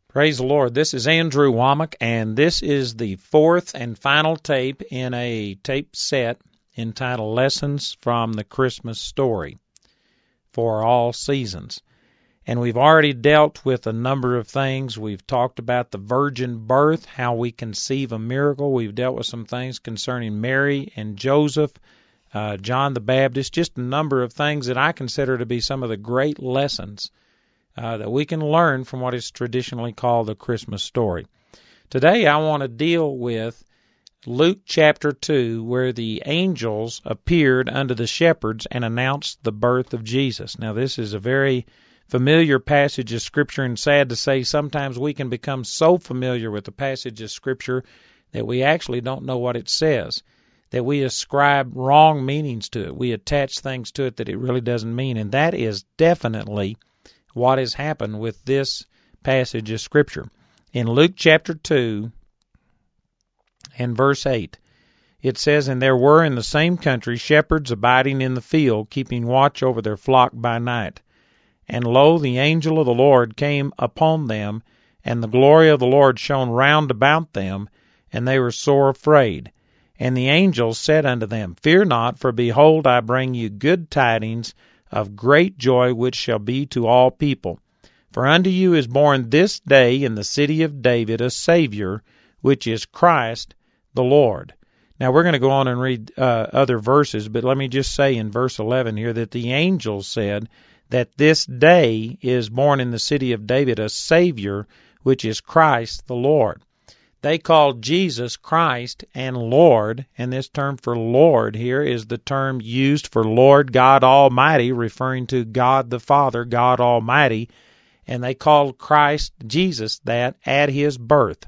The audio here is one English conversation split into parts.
Praise the Lord. This is Andrew Womack, and this is the fourth and final tape in a tape set entitled Lessons from the Christmas Story for All Seasons. And we've already dealt with a number of things. We've talked about the virgin birth, how we conceive a miracle. We've dealt with some things concerning Mary and Joseph, John the Baptist, just a number of things that I consider to be some of the great lessons that we can learn from what is traditionally called the Christmas story. Today I want to deal with Luke chapter 2, where the angels appeared unto the shepherds and announced the birth of Jesus. Now this is a very familiar passage of Scripture, and sad to say sometimes we can become so familiar with the passage of Scripture that we actually don't know what it says, that we ascribe wrong meanings to it. We attach things to it that it really doesn't mean, and that is definitely what has happened with this passage of Scripture. In Luke chapter 2 and verse 8, it says, And there were in the same country shepherds abiding in the field, keeping watch over their flock by night. And lo, the angel of the Lord came upon them, and the glory of the Lord shone round about them, and they were sore afraid. And the angel said unto them, Fear not, for behold, I bring you good tidings of great joy, which shall be to all people. For unto you is born this day in the city of David a Savior, which is Christ the Lord. Now we're going to go on and read other verses, but let me just say in verse 11 here that the angel said that this day is born in the city of David a Savior, which is Christ the Lord. They called Jesus Christ and Lord, and this term for Lord here is the term used for Lord God Almighty, referring to God the Father, God Almighty, and they called Christ Jesus that at his birth.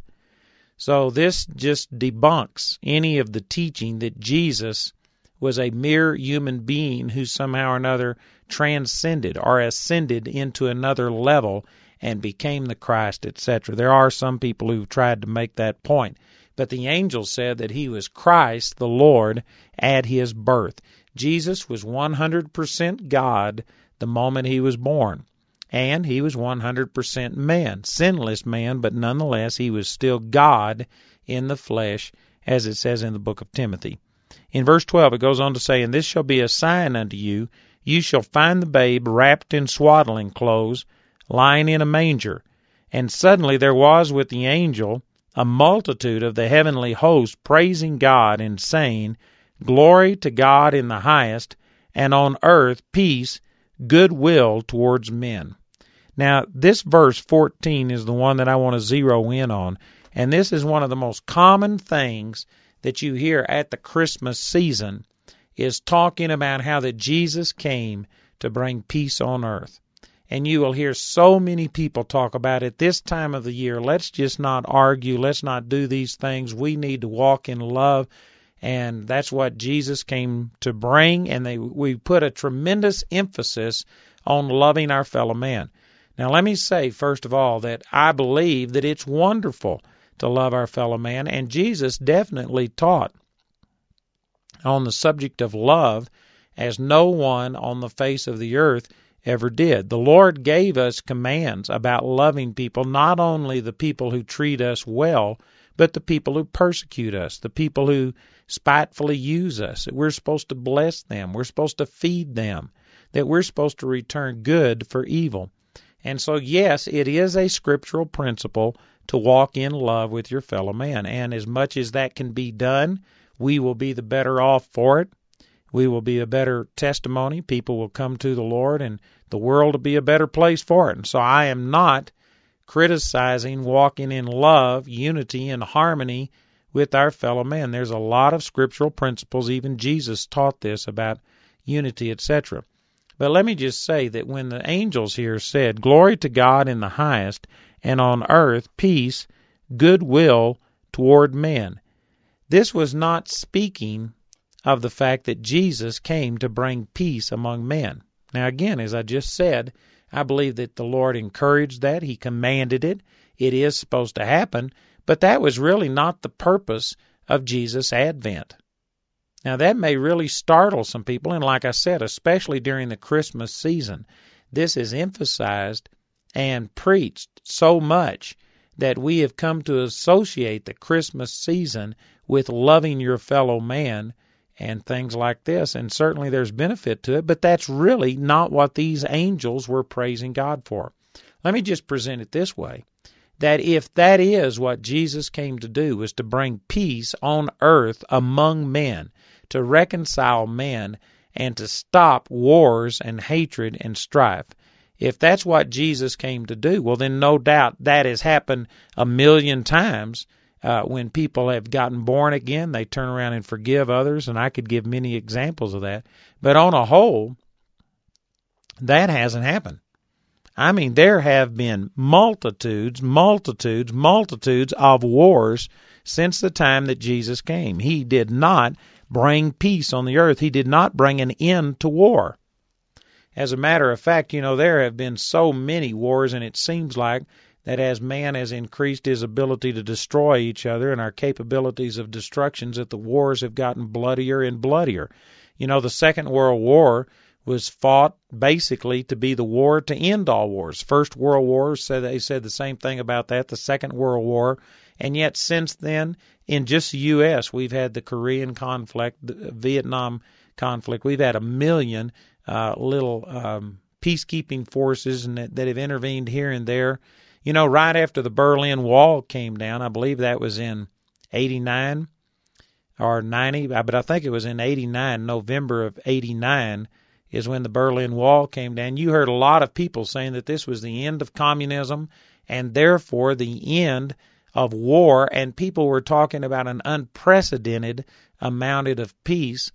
So this just debunks any of the teaching that Jesus was a mere human being who somehow or another transcended or ascended into another level and became the Christ, etc. There are some people who've tried to make that point. But the angel said that he was Christ, the Lord, at his birth. Jesus was 100% God the moment he was born. And he was 100% man, sinless man, but nonetheless he was still God in the flesh, as it says in the book of Timothy. In verse 12 it goes on to say, And this shall be a sign unto you, you shall find the babe wrapped in swaddling clothes, lying in a manger. And suddenly there was with the angel a multitude of the heavenly host praising God and saying, Glory to God in the highest, and on earth peace, goodwill towards men. Now this verse 14 is the one that I want to zero in on, and this is one of the most common things that you hear at the Christmas season, is talking about how that Jesus came to bring peace on earth. And you will hear so many people talk about it this time of the year. Let's just not argue. Let's not do these things. We need to walk in love. And that's what Jesus came to bring. And we put a tremendous emphasis on loving our fellow man. Now, let me say, first of all, that I believe that it's wonderful to love our fellow man. And Jesus definitely taught on the subject of love as no one on the face of the earth ever did. The Lord gave us commands about loving people, not only the people who treat us well, but the people who persecute us, the people who spitefully use us. We're supposed to bless them. We're supposed to feed them, that we're supposed to return good for evil. And so, yes, it is a scriptural principle to walk in love with your fellow man. And as much as that can be done, we will be the better off for it. We will be a better testimony. People will come to the Lord, and the world will be a better place for it. And so I am not criticizing walking in love, unity, and harmony with our fellow man. There's a lot of scriptural principles. Even Jesus taught this about unity, etc. But let me just say that when the angels here said, Glory to God in the highest, and on earth peace, goodwill toward men, this was not speaking of the fact that Jesus came to bring peace among men. Now again, as I just said, I believe that the Lord encouraged that. He commanded it. It is supposed to happen, but that was really not the purpose of Jesus' advent. Now that may really startle some people, and like I said, especially during the Christmas season, this is emphasized and preached so much that we have come to associate the Christmas season with loving your fellow man and things like this, and certainly there's benefit to it, but that's really not what these angels were praising God for. Let me just present it this way, that if that is what Jesus came to do, was to bring peace on earth among men, to reconcile men, and to stop wars and hatred and strife, if that's what Jesus came to do, well, then no doubt that has happened a million times. When people have gotten born again, they turn around and forgive others, and I could give many examples of that. But on a whole, that hasn't happened. I mean, there have been multitudes of wars since the time that Jesus came. He did not bring peace on the earth. He did not bring an end to war. As a matter of fact, there have been so many wars, and it seems like that as man has increased his ability to destroy each other and our capabilities of destructions, that the wars have gotten bloodier and bloodier. The Second World War was fought basically to be the war to end all wars. First World War, they said the same thing about that, the Second World War. And yet since then, in just the U.S., we've had the Korean conflict, the Vietnam conflict. We've had a million little peacekeeping forces that have intervened here and there. Right after the Berlin Wall came down, I believe that was in 89 or 90, but I think it was in 89, November of 89 is when the Berlin Wall came down. You heard a lot of people saying that this was the end of communism and therefore the end of war, and people were talking about an unprecedented amount of peace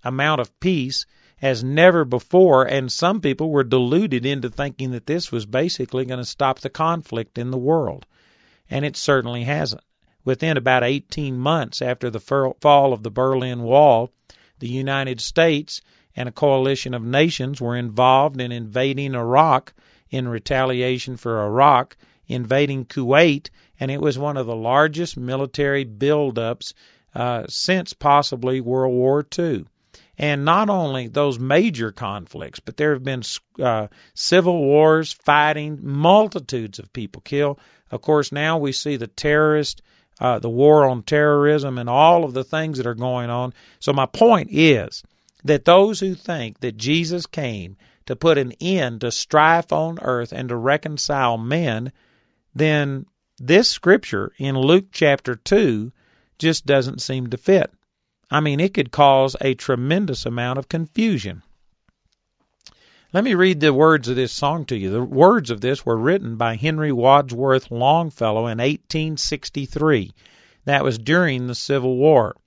as never before, and some people were deluded into thinking that this was basically going to stop the conflict in the world. And it certainly hasn't. Within about 18 months after the fall of the Berlin Wall, the United States and a coalition of nations were involved in invading Iraq in retaliation for Iraq invading Kuwait, and it was one of the largest military buildups since possibly World War II. And not only those major conflicts, but there have been civil wars, fighting, multitudes of people killed. Of course, now we see the war on terrorism and all of the things that are going on. So my point is that those who think that Jesus came to put an end to strife on earth and to reconcile men, then this scripture in Luke chapter 2 just doesn't seem to fit. I mean, it could cause a tremendous amount of confusion. Let me read the words of this song to you. The words of this were written by Henry Wadsworth Longfellow in 1863. That was during the Civil War.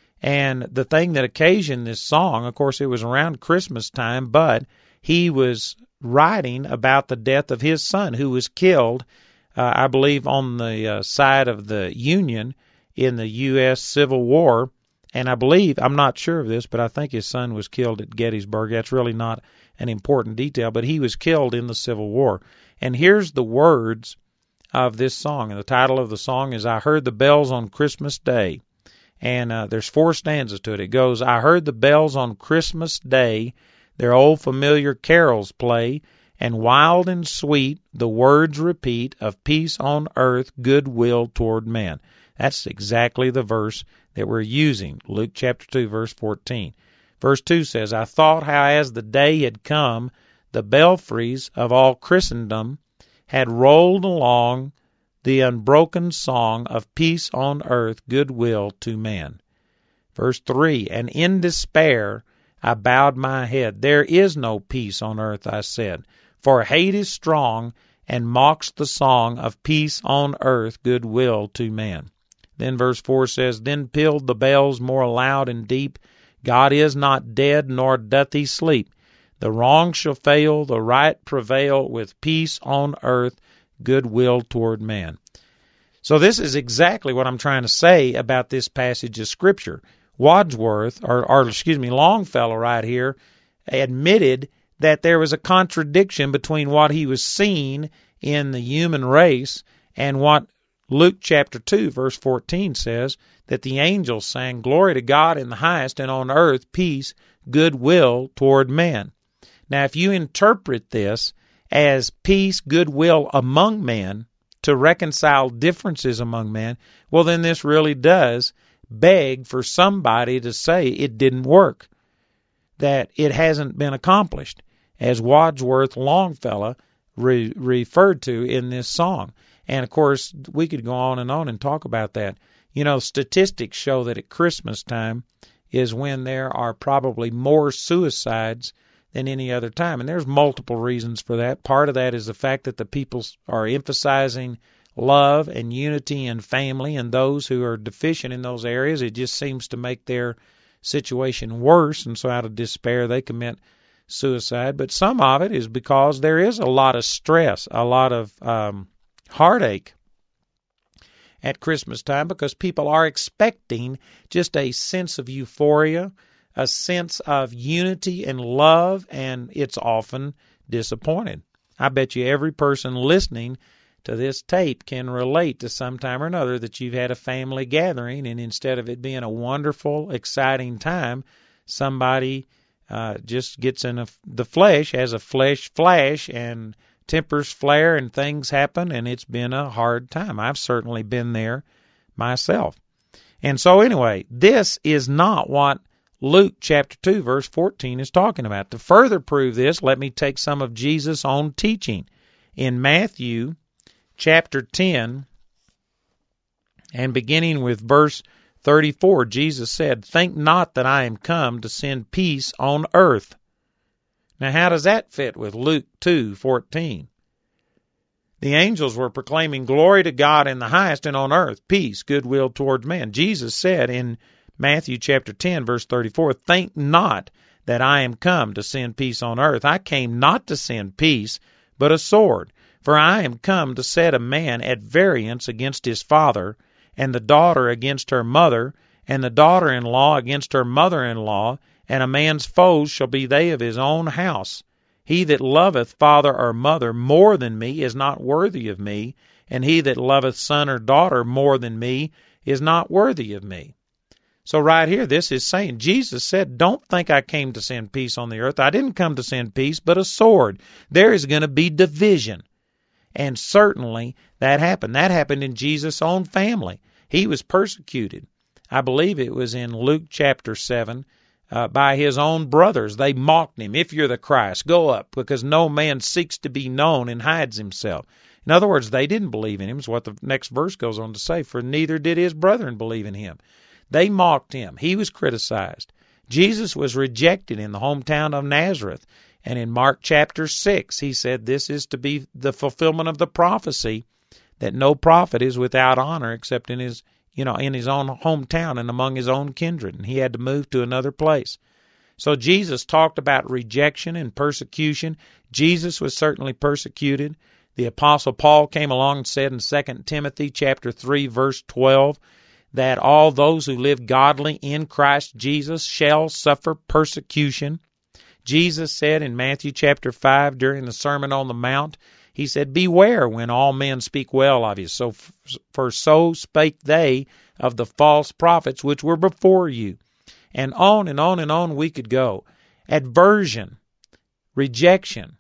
And the thing that occasioned this song, of course, it was around Christmas time, but he was writing about the death of his son, who was killed, I believe, on the side of the Union in the U.S. Civil War. And I believe, I'm not sure of this, but I think his son was killed at Gettysburg. That's really not an important detail, but he was killed in the Civil War. And here's the words of this song. And the title of the song is I Heard the Bells on Christmas Day. And there's 4 stanzas to it. It goes, I heard the bells on Christmas Day, their old familiar carols play, and wild and sweet the words repeat of peace on earth, goodwill toward men. That's exactly the verse that we're using, Luke chapter 2, verse 14. Verse 2 says, I thought how as the day had come, the belfries of all Christendom had rolled along the unbroken song of peace on earth, goodwill to man. Verse 3, and in despair I bowed my head. There is no peace on earth, I said, for hate is strong and mocks the song of peace on earth, goodwill to man. Then verse 4 says, then pealed the bells more loud and deep. God is not dead, nor doth he sleep. The wrong shall fail, the right prevail, with peace on earth, goodwill toward man. So this is exactly what I'm trying to say about this passage of Scripture. Wadsworth, Longfellow right here, admitted that there was a contradiction between what he was seeing in the human race and what Luke chapter 2, verse 14 says, that the angels sang, glory to God in the highest, and on earth peace, goodwill toward men. Now, if you interpret this as peace, goodwill among men, to reconcile differences among men, well, then this really does beg for somebody to say it didn't work, that it hasn't been accomplished, as Wadsworth Longfellow referred to in this song. And, of course, we could go on and talk about that. You know, statistics show that at Christmas time is when there are probably more suicides than any other time. And there's multiple reasons for that. Part of that is the fact that the people are emphasizing love and unity and family, and those who are deficient in those areas, it just seems to make their situation worse, and so out of despair they commit suicide. But some of it is because there is a lot of stress, a lot of heartache at Christmas time, because people are expecting just a sense of euphoria, a sense of unity and love, and it's often disappointed. I bet you every person listening to this tape can relate to some time or another that you've had a family gathering, and instead of it being a wonderful, exciting time, somebody just gets in the flesh, has a flesh flash, and tempers flare, and things happen, and it's been a hard time. I've certainly been there myself. And so anyway, this is not what Luke chapter 2, verse 14 is talking about. To further prove this, let me take some of Jesus' own teaching. In Matthew chapter 10, and beginning with verse 34, Jesus said, "Think not that I am come to send peace on earth." Now, how does that fit with Luke 2:14? The angels were proclaiming glory to God in the highest, and on earth peace, goodwill towards men. Jesus said in Matthew chapter 10, verse 34, "Think not that I am come to send peace on earth. I came not to send peace, but a sword. For I am come to set a man at variance against his father, and the daughter against her mother, and the daughter-in-law against her mother-in-law, and a man's foes shall be they of his own house. He that loveth father or mother more than me is not worthy of me, and he that loveth son or daughter more than me is not worthy of me." So right here, this is saying, Jesus said, don't think I came to send peace on the earth. I didn't come to send peace, but a sword. There is going to be division. And certainly that happened. That happened in Jesus' own family. He was persecuted. I believe it was in Luke chapter 7 by his own brothers. They mocked him. "If you're the Christ, go up, because no man seeks to be known and hides himself." In other words, they didn't believe in him, is what the next verse goes on to say, "For neither did his brethren believe in him." They mocked him. He was criticized. Jesus was rejected in the hometown of Nazareth. And in Mark chapter 6, he said this is to be the fulfillment of the prophecy that no prophet is without honor except in his own hometown and among his own kindred. And he had to move to another place. So Jesus talked about rejection and persecution. Jesus was certainly persecuted. The Apostle Paul came along and said in 2 Timothy chapter 3, verse 12, that all those who live godly in Christ Jesus shall suffer persecution. Jesus said in Matthew chapter 5 during the Sermon on the Mount, he said, "Beware when all men speak well of you. For so spake they of the false prophets which were before you." And on and on and on we could go. Aversion, rejection,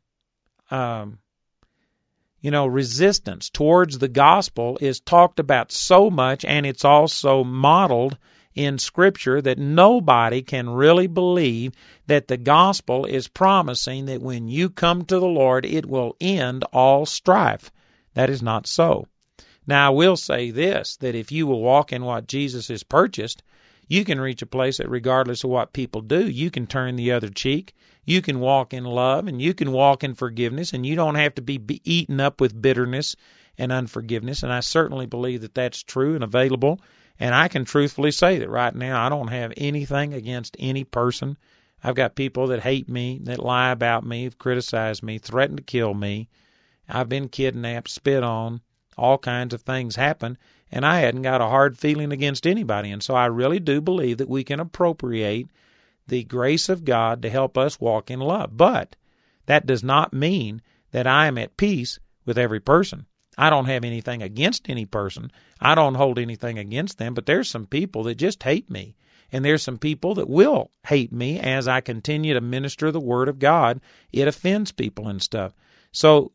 resistance towards the gospel is talked about so much, and it's also modeled in Scripture that nobody can really believe that the gospel is promising that when you come to the Lord, it will end all strife. That is not so. Now, I will say this, that if you will walk in what Jesus has purchased, you can reach a place that regardless of what people do, you can turn the other cheek. You can walk in love, and you can walk in forgiveness, and you don't have to be eaten up with bitterness and unforgiveness. And I certainly believe that that's true and available. And I can truthfully say that right now I don't have anything against any person. I've got people that hate me, that lie about me, have criticized me, threatened to kill me. I've been kidnapped, spit on, all kinds of things happen, and I hadn't got a hard feeling against anybody. And so I really do believe that we can appropriate the grace of God to help us walk in love. But that does not mean that I am at peace with every person. I don't have anything against any person. I don't hold anything against them, but there's some people that just hate me. And there's some people that will hate me as I continue to minister the Word of God. It offends people and stuff. So,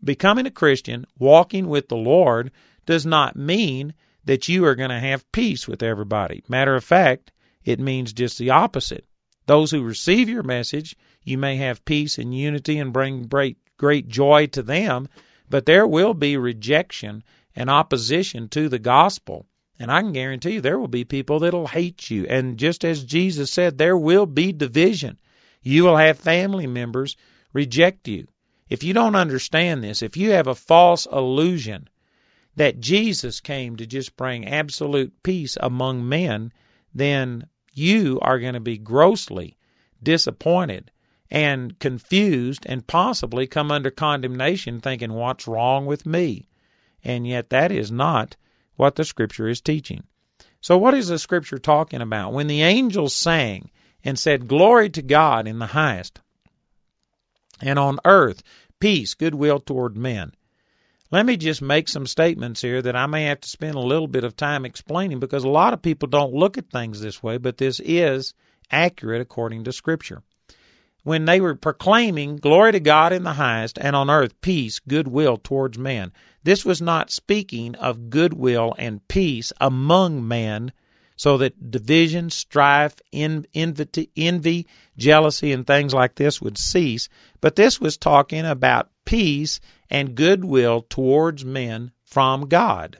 becoming a Christian, walking with the Lord, does not mean that you are going to have peace with everybody. Matter of fact, it means just the opposite. Those who receive your message, you may have peace and unity and bring great joy to them, but there will be rejection and opposition to the gospel. And I can guarantee you there will be people that will hate you. And just as Jesus said, there will be division. You will have family members reject you. If you don't understand this, if you have a false illusion that Jesus came to just bring absolute peace among men, then you are going to be grossly disappointed and confused and possibly come under condemnation thinking, what's wrong with me? And yet that is not what the Scripture is teaching. So what is the Scripture talking about? When the angels sang and said, glory to God in the highest, and on earth peace, goodwill toward men. Let me just make some statements here that I may have to spend a little bit of time explaining, because a lot of people don't look at things this way, but this is accurate according to Scripture. When they were proclaiming glory to God in the highest, and on earth peace, goodwill towards men, this was not speaking of goodwill and peace among men, so that division, strife, envy, jealousy, and things like this would cease. But this was talking about peace and goodwill towards men from God.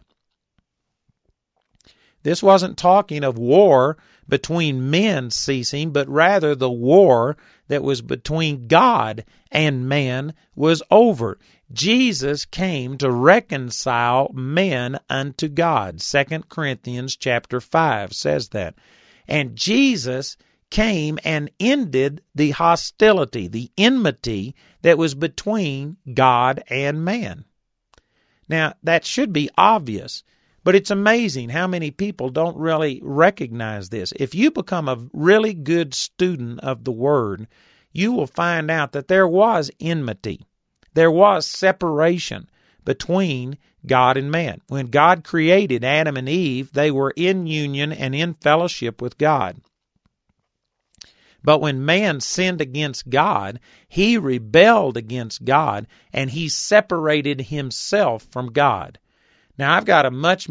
This wasn't talking of war between men ceasing, but rather the war that was between God and man was over. Jesus came to reconcile men unto God. 2 Corinthians chapter 5 says that. And Jesus came and ended the hostility, the enmity that was between God and man. Now, that should be obvious, but it's amazing how many people don't really recognize this. If you become a really good student of the Word, you will find out that there was enmity. There was separation between God and man. When God created Adam and Eve, they were in union and in fellowship with God. But when man sinned against God, he rebelled against God, and he separated himself from God. Now, I've got a much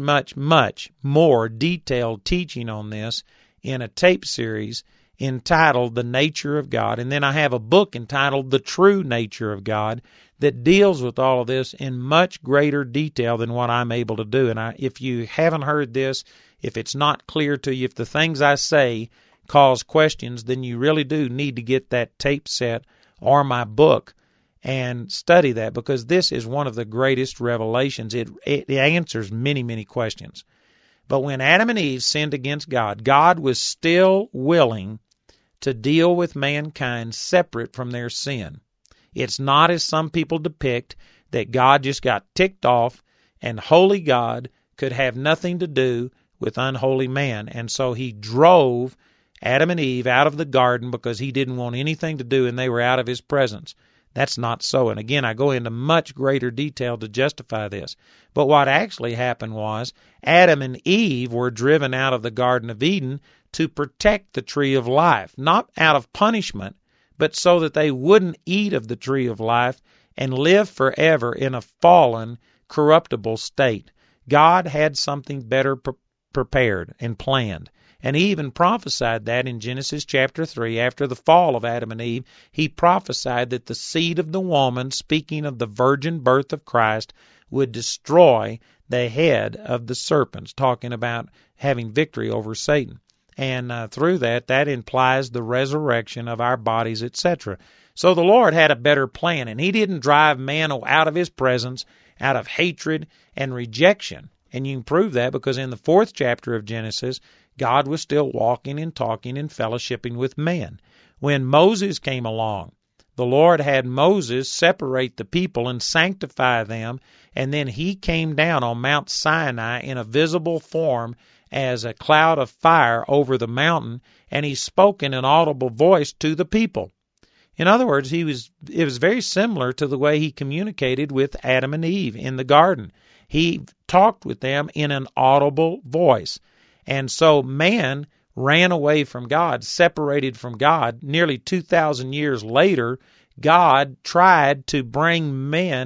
more detailed teaching on this in a tape series entitled The Nature of God, and then I have a book entitled The True Nature of God that deals with all of this in much greater detail than what I'm able to do. And if you haven't heard this, if it's not clear to you, if the things I say cause questions, then you really do need to get that tape set or my book and study that, because this is one of the greatest revelations. It answers many questions. But when Adam and Eve sinned against God, God was still willing to deal with mankind separate from their sin. It's not as some people depict, that God just got ticked off and holy God could have nothing to do with unholy man. And so he drove Adam and Eve out of the garden because he didn't want anything to do and they were out of his presence. That's not so. And again, I go into much greater detail to justify this. But what actually happened was Adam and Eve were driven out of the Garden of Eden to protect the tree of life, not out of punishment, but so that they wouldn't eat of the tree of life and live forever in a fallen, corruptible state. God had something better prepared and planned. And he even prophesied that in Genesis chapter 3, after the fall of Adam and Eve, he prophesied that the seed of the woman, speaking of the virgin birth of Christ, would destroy the head of the serpents, talking about having victory over Satan. And through that implies the resurrection of our bodies, etc. So the Lord had a better plan, and he didn't drive man out of his presence out of hatred and rejection. And you can prove that because in the 4th chapter of Genesis, God was still walking and talking and fellowshipping with man. When Moses came along, the Lord had Moses separate the people and sanctify them, and then he came down on Mount Sinai in a visible form as a cloud of fire over the mountain, and he spoke in an audible voice to the people. In other words, it was very similar to the way he communicated with Adam and Eve in the garden. He talked with them in an audible voice. And so man ran away from God, separated from God. Nearly 2,000 years later, God tried to bring men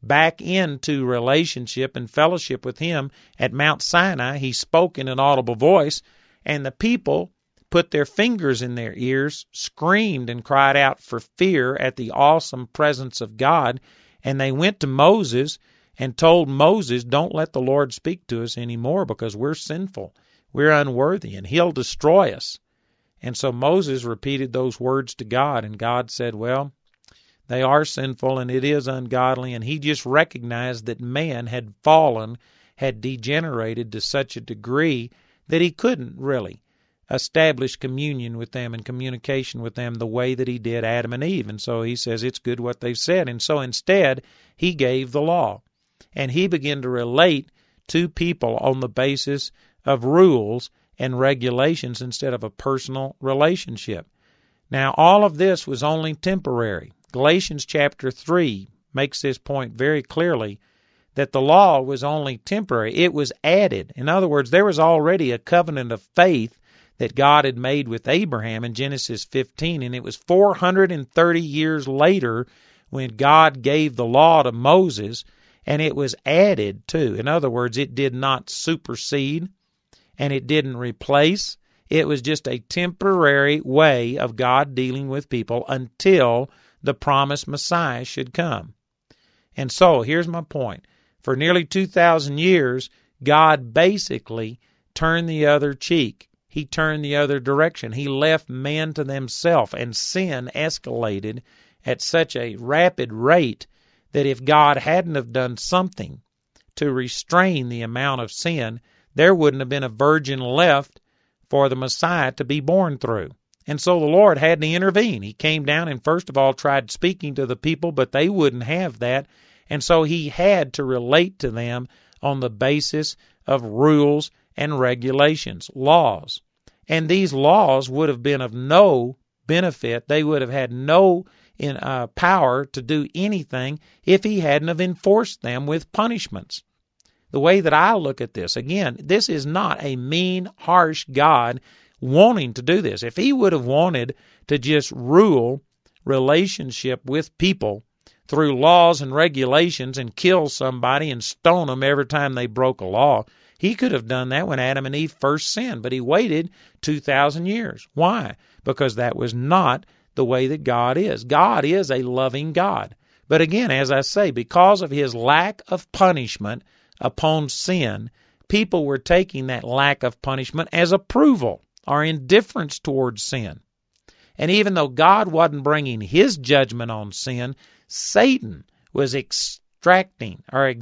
back into relationship and fellowship with him at Mount Sinai. He spoke in an audible voice, and the people put their fingers in their ears, screamed and cried out for fear at the awesome presence of God, and they went to Moses and told Moses, don't let the Lord speak to us anymore because we're sinful, we're unworthy, and he'll destroy us. And so Moses repeated those words to God, and God said, well, they are sinful and it is ungodly, and he just recognized that man had fallen, had degenerated to such a degree that he couldn't really establish communion with them and communication with them the way that he did Adam and Eve. And so he says it's good what they've said. And so instead, he gave the law. And he began to relate to people on the basis of rules and regulations instead of a personal relationship. Now, all of this was only temporary. Galatians chapter 3 makes this point very clearly, that the law was only temporary. It was added. In other words, there was already a covenant of faith that God had made with Abraham in Genesis 15, and it was 430 years later when God gave the law to Moses, and it was added to. In other words, it did not supersede, and it didn't replace. It was just a temporary way of God dealing with people until the promised Messiah should come. And so, here's my point. For nearly 2,000 years, God basically turned the other cheek. He turned the other direction. He left man to themselves, and sin escalated at such a rapid rate that if God hadn't have done something to restrain the amount of sin, there wouldn't have been a virgin left for the Messiah to be born through. And so the Lord had to intervene. He came down and first of all tried speaking to the people, but they wouldn't have that. And so he had to relate to them on the basis of rules and regulations, laws. And these laws would have been of no benefit. They would have had no power to do anything if he hadn't have enforced them with punishments. The way that I look at this, again, this is not a mean, harsh God wanting to do this. If he would have wanted to just rule relationship with people through laws and regulations and kill somebody and stone them every time they broke a law, he could have done that when Adam and Eve first sinned, but he waited 2,000 years. Why? Because that was not the way that God is. God is a loving God. But again, as I say, because of his lack of punishment upon sin, people were taking that lack of punishment as approval or indifference towards sin. And even though God wasn't bringing his judgment on sin, Satan was exacting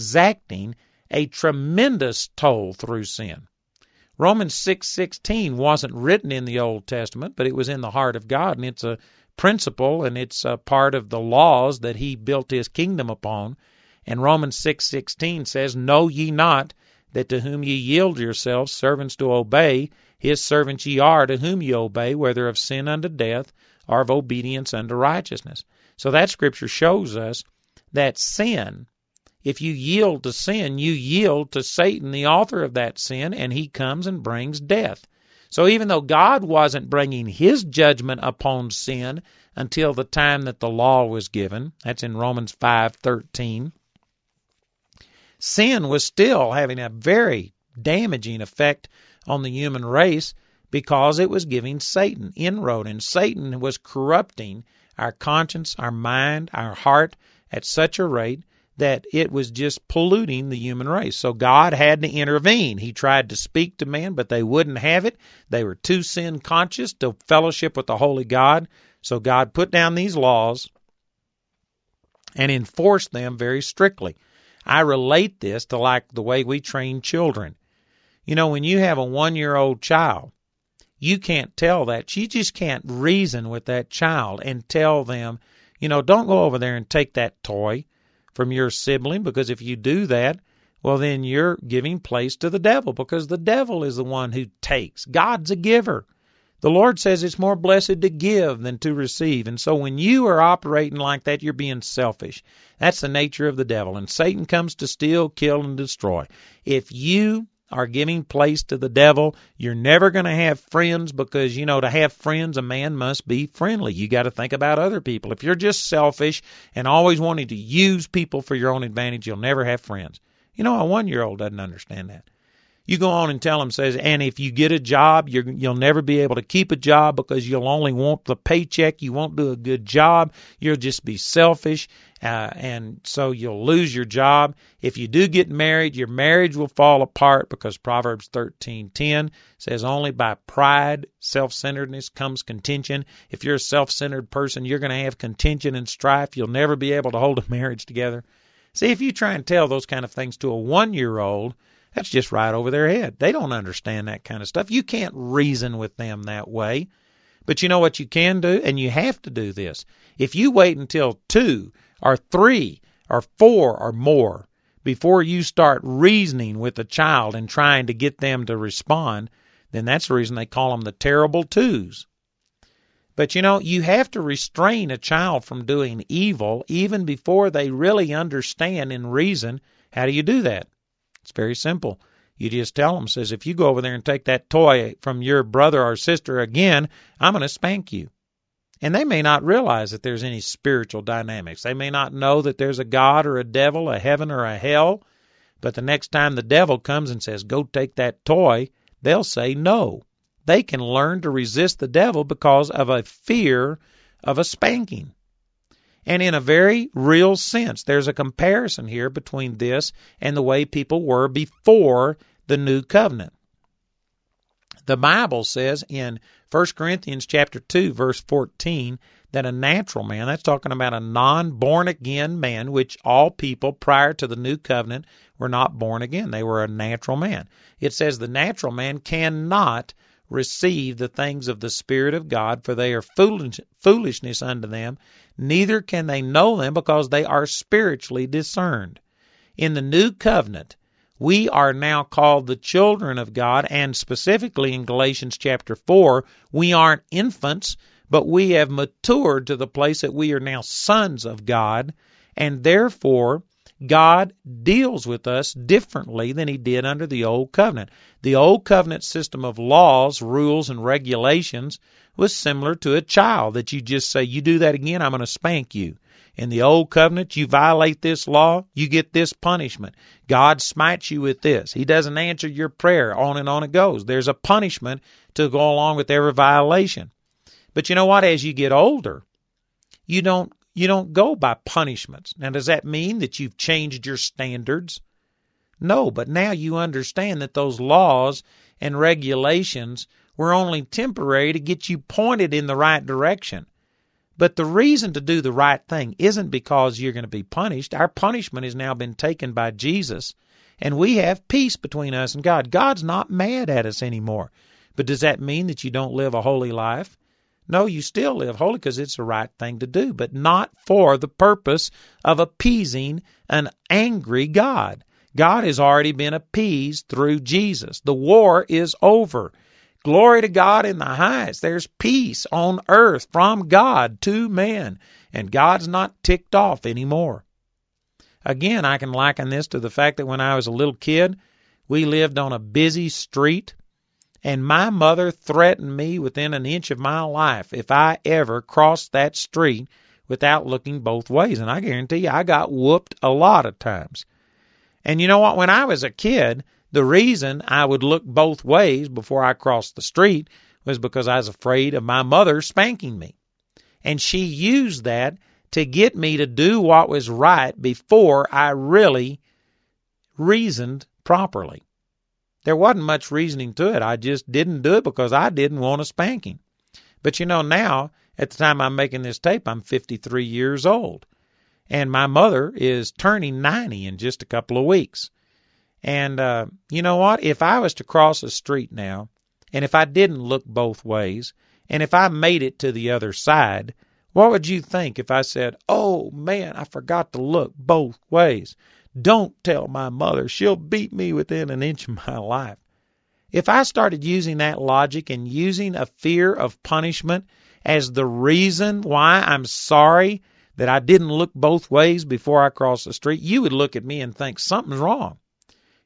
a tremendous toll through sin. Romans 6:16 wasn't written in the Old Testament, but it was in the heart of God, and it's a principle, and it's a part of the laws that he built his kingdom upon. And Romans 6:16 says, know ye not that to whom ye yield yourselves servants to obey, his servants ye are, to whom ye obey, whether of sin unto death or of obedience unto righteousness. So that scripture shows us that sin, if you yield to sin, you yield to Satan, the author of that sin, and he comes and brings death. So even though God wasn't bringing his judgment upon sin until the time that the law was given, that's in Romans 5:13, sin was still having a very damaging effect on the human race because it was giving Satan inroad, and Satan was corrupting our conscience, our mind, our heart at such a rate that it was just polluting the human race. So God had to intervene. He tried to speak to man, but they wouldn't have it. They were too sin conscious to fellowship with the holy God. So God put down these laws and enforced them very strictly. I relate this to like the way we train children. You know, when you have a 1-year-old child, you can't tell that. You just can't reason with that child and tell them, you know, don't go over there and take that toy from your sibling, because if you do that, well, then you're giving place to the devil, because the devil is the one who takes. God's a giver. The Lord says it's more blessed to give than to receive. And so when you are operating like that, you're being selfish. That's the nature of the devil. And Satan comes to steal, kill, and destroy. If you are giving place to the devil. You're never going to have friends because, to have friends, a man must be friendly. You got to think about other people. If you're just selfish and always wanting to use people for your own advantage, you'll never have friends. A 1-year-old doesn't understand that. You go on and tell him, says, and if you get a job, you'll never be able to keep a job because you'll only want the paycheck. You won't do a good job. You'll just be selfish, and so you'll lose your job. If you do get married, your marriage will fall apart because Proverbs 13:10 says only by pride, self-centeredness comes contention. If you're a self-centered person, you're going to have contention and strife. You'll never be able to hold a marriage together. See, if you try and tell those kind of things to a 1-year-old, that's just right over their head. They don't understand that kind of stuff. You can't reason with them that way. But you know what you can do? And you have to do this. If you wait until 2 or 3 or 4 or more before you start reasoning with a child and trying to get them to respond, then that's the reason they call them the terrible twos. But you have to restrain a child from doing evil even before they really understand and reason. How do you do that? It's very simple. You just tell them, says, if you go over there and take that toy from your brother or sister again, I'm going to spank you. And they may not realize that there's any spiritual dynamics. They may not know that there's a God or a devil, a heaven or a hell. But the next time the devil comes and says, go take that toy, they'll say no. They can learn to resist the devil because of a fear of a spanking. And in a very real sense, there's a comparison here between this and the way people were before the new covenant. The Bible says in 1 Corinthians chapter 2, verse 14, that a natural man, that's talking about a non-born-again man, which all people prior to the new covenant were not born again. They were a natural man. It says the natural man cannot receive the things of the Spirit of God, for they are foolishness unto them, neither can they know them because they are spiritually discerned. In the new covenant, we are now called the children of God, and specifically in Galatians chapter 4, we aren't infants, but we have matured to the place that we are now sons of God, and therefore God deals with us differently than he did under the old covenant. The old covenant system of laws, rules, and regulations was similar to a child that you just say, you do that again, I'm going to spank you. In the old covenant, you violate this law, you get this punishment. God smites you with this. He doesn't answer your prayer. On and on it goes. There's a punishment to go along with every violation. But you know what? As you get older, you don't go by punishments. Now, does that mean that you've changed your standards? No, but now you understand that those laws and regulations were only temporary to get you pointed in the right direction. But the reason to do the right thing isn't because you're going to be punished. Our punishment has now been taken by Jesus, and we have peace between us and God. God's not mad at us anymore. But does that mean that you don't live a holy life? No, you still live holy because it's the right thing to do, but not for the purpose of appeasing an angry God. God has already been appeased through Jesus. The war is over. Glory to God in the highest. There's peace on earth from God to man, and God's not ticked off anymore. Again, I can liken this to the fact that when I was a little kid, we lived on a busy street, and my mother threatened me within an inch of my life if I ever crossed that street without looking both ways. And I guarantee you, I got whooped a lot of times. And you know what? When I was a kid, the reason I would look both ways before I crossed the street was because I was afraid of my mother spanking me. And she used that to get me to do what was right before I really reasoned properly. There wasn't much reasoning to it. I just didn't do it because I didn't want a spanking. But now, at the time I'm making this tape, I'm 53 years old. And my mother is turning 90 in just a couple of weeks. And you know what? If I was to cross a street now, and if I didn't look both ways, and if I made it to the other side, what would you think if I said, oh, man, I forgot to look both ways? Don't tell my mother. She'll beat me within an inch of my life. If I started using that logic and using a fear of punishment as the reason why I'm sorry that I didn't look both ways before I crossed the street, you would look at me and think something's wrong.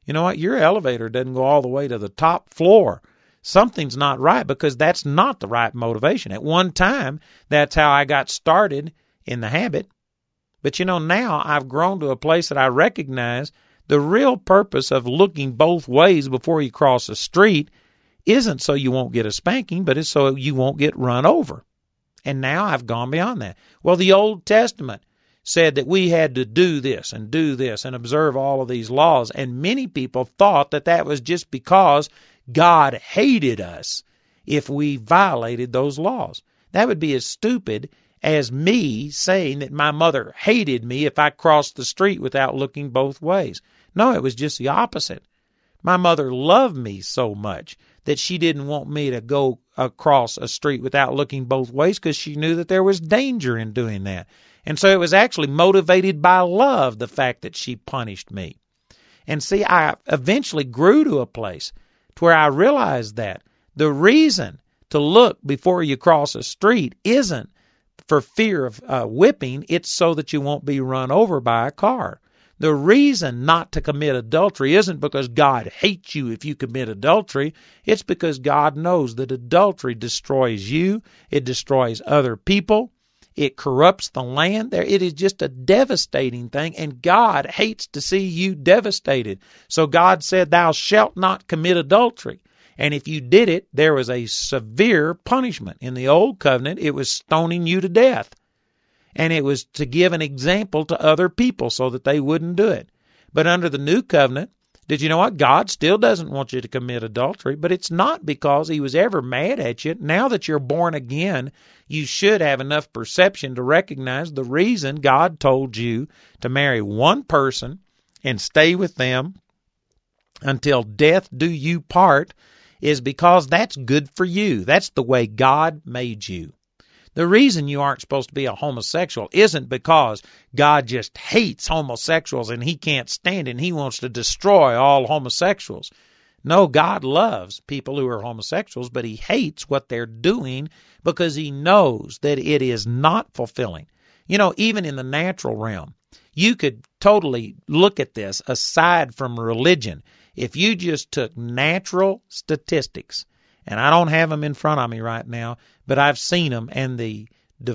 You know what? Your elevator doesn't go all the way to the top floor. Something's not right, because that's not the right motivation. At one time, that's how I got started in the habit. But now I've grown to a place that I recognize the real purpose of looking both ways before you cross a street isn't so you won't get a spanking, but it's so you won't get run over. And now I've gone beyond that. Well, the Old Testament said that we had to do this and observe all of these laws, and many people thought that that was just because God hated us if we violated those laws. That would be as stupid as me saying that my mother hated me if I crossed the street without looking both ways. No, it was just the opposite. My mother loved me so much that she didn't want me to go across a street without looking both ways, because she knew that there was danger in doing that. And so it was actually motivated by love, the fact that she punished me. And see, I eventually grew to a place to where I realized that the reason to look before you cross a street isn't for fear of whipping, it's so that you won't be run over by a car. The reason not to commit adultery isn't because God hates you if you commit adultery. It's because God knows that adultery destroys you. It destroys other people. It corrupts the land. It is just a devastating thing, and God hates to see you devastated. So God said, "Thou shalt not commit adultery." And if you did it, there was a severe punishment. In the Old Covenant, it was stoning you to death. And it was to give an example to other people so that they wouldn't do it. But under the New Covenant, did you know what? God still doesn't want you to commit adultery, but it's not because he was ever mad at you. Now that you're born again, you should have enough perception to recognize the reason God told you to marry one person and stay with them until death do you part is because that's good for you. That's the way God made you. The reason you aren't supposed to be a homosexual isn't because God just hates homosexuals and he can't stand it and he wants to destroy all homosexuals. No, God loves people who are homosexuals, but he hates what they're doing because he knows that it is not fulfilling. Even in the natural realm, you could totally look at this aside from religion. If you just took natural statistics, and I don't have them in front of me right now, but I've seen them, and the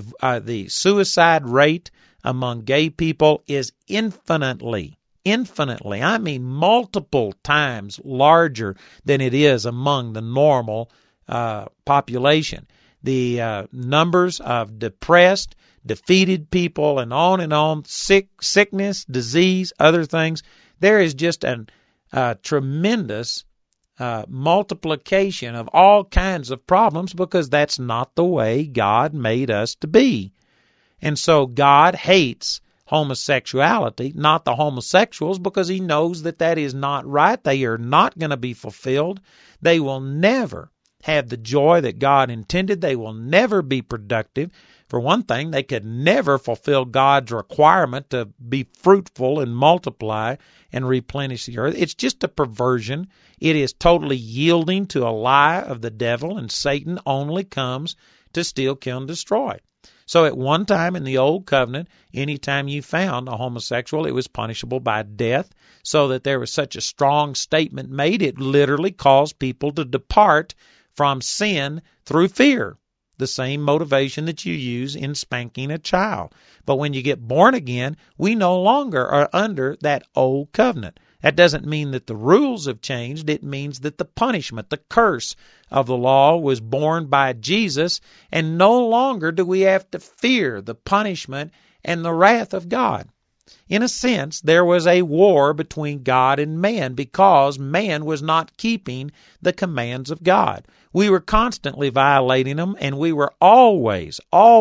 suicide rate among gay people is infinitely, I mean multiple times larger than it is among the normal population. The numbers of depressed, defeated people, and on, sickness, disease, other things, there is just a tremendous multiplication of all kinds of problems because that's not the way God made us to be. And so God hates homosexuality, not the homosexuals, because he knows that that is not right. They are not going to be fulfilled. They will never have the joy that God intended. They will never be productive. For one thing, they could never fulfill God's requirement to be fruitful and multiply and replenish the earth. It's just a perversion. It is totally yielding to a lie of the devil, and Satan only comes to steal, kill, and destroy. So at one time in the Old Covenant, anytime you found a homosexual, it was punishable by death, so that there was such a strong statement made, it literally caused people to depart from sin through fear. The same motivation that you use in spanking a child. But when you get born again, we no longer are under that old covenant. That doesn't mean that the rules have changed. It means that the punishment, the curse of the law was borne by Jesus, and no longer do we have to fear the punishment and the wrath of God. In a sense, there was a war between God and man because man was not keeping the commands of God. We were constantly violating them, and we were always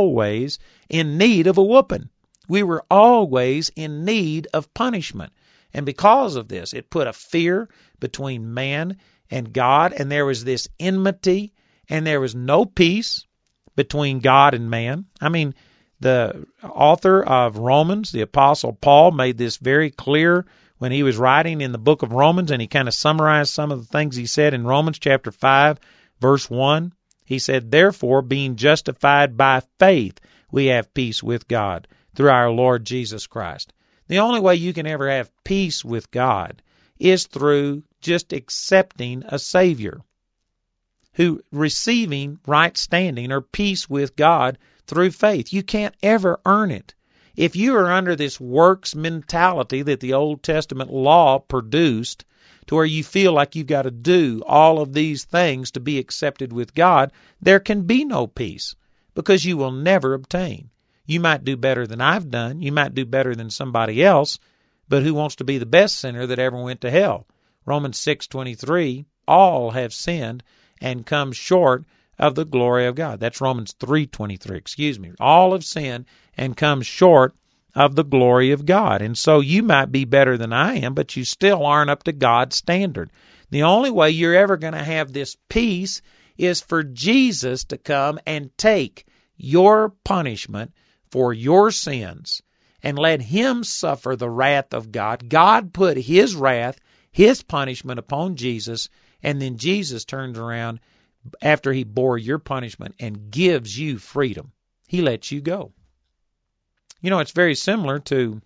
in need of a whooping. We were always in need of punishment. And because of this, it put a fear between man and God, and there was this enmity, and there was no peace between God and man. I mean, the author of Romans, the Apostle Paul, made this very clear when he was writing in the book of Romans, and he kind of summarized some of the things he said in Romans chapter 5, verse 1. He said, "Therefore, being justified by faith, we have peace with God through our Lord Jesus Christ." The only way you can ever have peace with God is through just accepting a Savior, who receiving right standing or peace with God through faith. You can't ever earn it. If you are under this works mentality that the Old Testament law produced, to where you feel like you've got to do all of these things to be accepted with God, there can be no peace, because you will never obtain. You might do better than I've done. You might do better than somebody else, but who wants to be the best sinner that ever went to hell? Romans 6:23, all have sinned and come short of the glory of God. That's Romans 3:23, All have sinned and come short of the glory of God. And so you might be better than I am, but you still aren't up to God's standard. The only way you're ever going to have this peace is for Jesus to come and take your punishment for your sins and let Him suffer the wrath of God. God put His wrath, His punishment upon Jesus, and then Jesus turns around after He bore your punishment and gives you freedom. He lets you go. You know, it's very similar to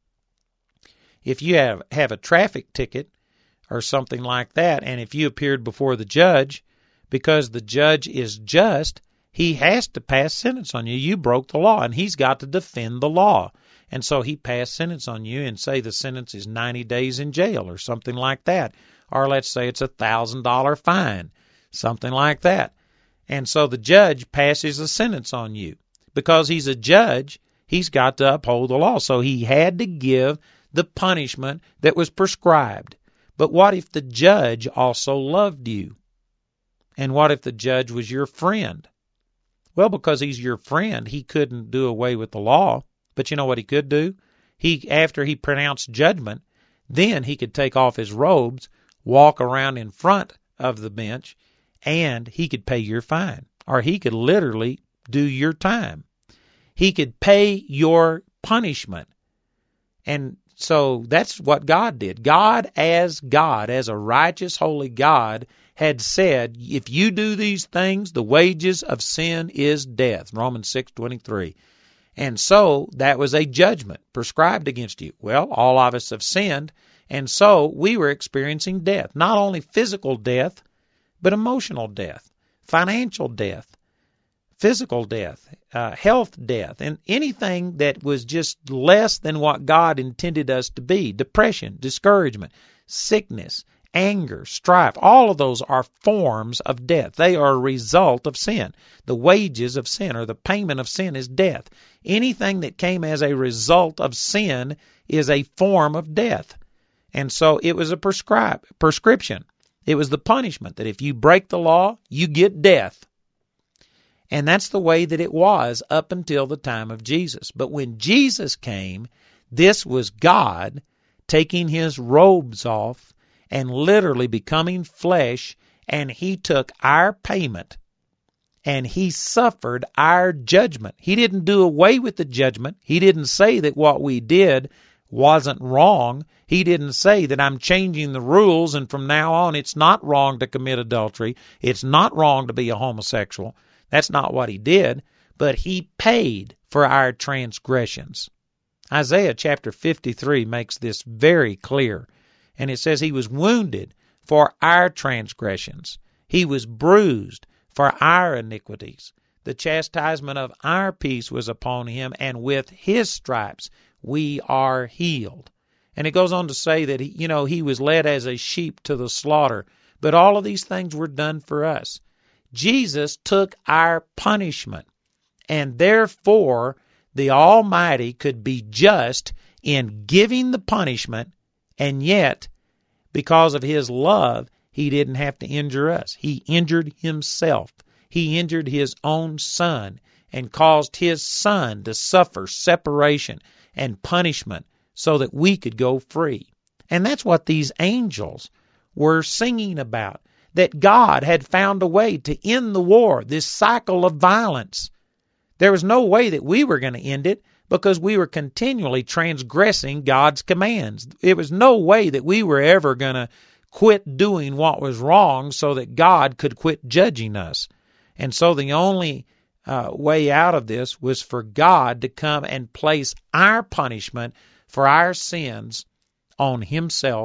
if you have a traffic ticket or something like that, and if you appeared before the judge, because the judge is just, he has to pass sentence on you. You broke the law, and he's got to defend the law. And so he passed sentence on you, and say the sentence is 90 days in jail or something like that. Or let's say it's $1,000 fine, something like that. And so the judge passes a sentence on you. Because he's a judge, he's got to uphold the law. So he had to give the punishment that was prescribed. But what if the judge also loved you? And what if the judge was your friend? Well, because he's your friend, he couldn't do away with the law. But you know what he could do? After he pronounced judgment, then he could take off his robes, walk around in front of the bench, and he could pay your fine. Or he could literally do your time. He could pay your punishment. And so that's what God did. God, as a righteous, holy God, had said, if you do these things, the wages of sin is death. Romans 6:23. And so that was a judgment prescribed against you. Well, all of us have sinned, and so we were experiencing death. Not only physical death, but emotional death, financial death, physical death, health death, and anything that was just less than what God intended us to be. Depression, discouragement, sickness, anger, strife, all of those are forms of death. They are a result of sin. The wages of sin, or the payment of sin, is death. Anything that came as a result of sin is a form of death. And so it was a prescription. It was the punishment that if you break the law, you get death. And that's the way that it was up until the time of Jesus. But when Jesus came, this was God taking His robes off and literally becoming flesh, and He took our payment and He suffered our judgment. He didn't do away with the judgment. He didn't say that what we did wasn't wrong. He didn't say that I'm changing the rules and from now on it's not wrong to commit adultery. It's not wrong to be a homosexual. That's not what He did, but He paid for our transgressions. Isaiah chapter 53 makes this very clear, and it says He was wounded for our transgressions. He was bruised for our iniquities. The chastisement of our peace was upon Him, and with His stripes we are healed. And it goes on to say that He was led as a sheep to the slaughter, but all of these things were done for us. Jesus took our punishment, and therefore the Almighty could be just in giving the punishment, and yet, because of His love, He didn't have to injure us. He injured Himself. He injured His own Son and caused His Son to suffer separation and punishment so that we could go free. And that's what these angels were singing about, that God had found a way to end the war, this cycle of violence. There was no way that we were going to end it because we were continually transgressing God's commands. It was no way that we were ever going to quit doing what was wrong so that God could quit judging us. And so the only way out of this was for God to come and place our punishment for our sins on Himself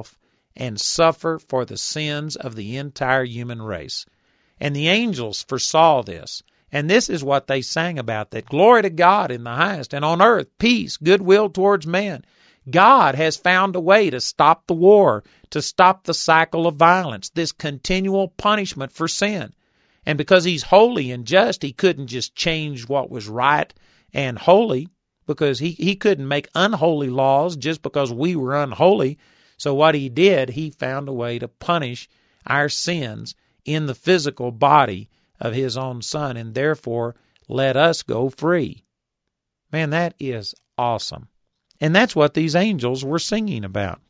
and suffer for the sins of the entire human race. And the angels foresaw this. And this is what they sang about, that glory to God in the highest, and on earth peace, goodwill towards men. God has found a way to stop the war, to stop the cycle of violence, this continual punishment for sin. And because He's holy and just, He couldn't just change what was right and holy, because he couldn't make unholy laws just because we were unholy. So what He did, He found a way to punish our sins in the physical body of His own Son, and therefore let us go free. Man, that is awesome. And that's what these angels were singing about.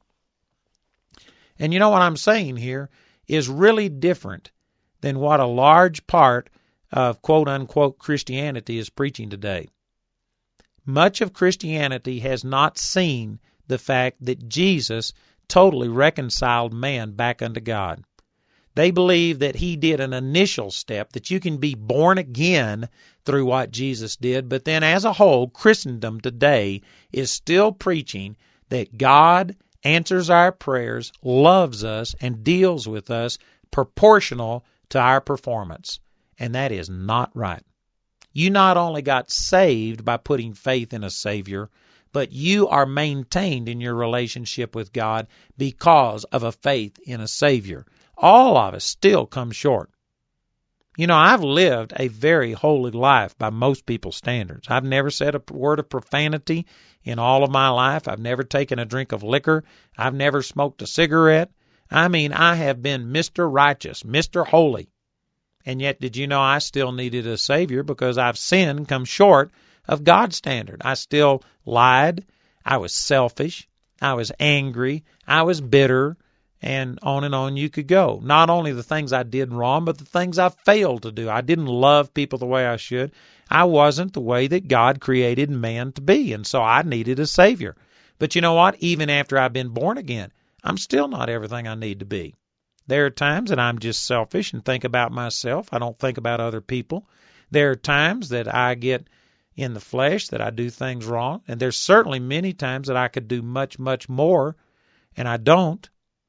And you know what I'm saying here is really different than what a large part of quote-unquote Christianity is preaching today. Much of Christianity has not seen the fact that Jesus totally reconciled man back unto God. They believe that He did an initial step, that you can be born again through what Jesus did, but then as a whole, Christendom today is still preaching that God answers our prayers, loves us, and deals with us proportional to our performance. And that is not right. You not only got saved by putting faith in a Savior, but you are maintained in your relationship with God because of a faith in a Savior. All of us still come short. You know, I've lived a very holy life by most people's standards. I've never said a word of profanity in all of my life. I've never taken a drink of liquor. I've never smoked a cigarette. I mean, I have been Mr. Righteous, Mr. Holy. And yet, did you know I still needed a Savior because I've sinned, come short of God's standard. I still lied. I was selfish. I was angry. I was bitter. And on you could go. Not only the things I did wrong, but the things I failed to do. I didn't love people the way I should. I wasn't the way that God created man to be, and so I needed a Savior. But you know what? Even after I've been born again, I'm still not everything I need to be. There are times that I'm just selfish and think about myself. I don't think about other people. There are times that I get in the flesh, that I do things wrong, and there's certainly many times that I could do much, much more, and I don't.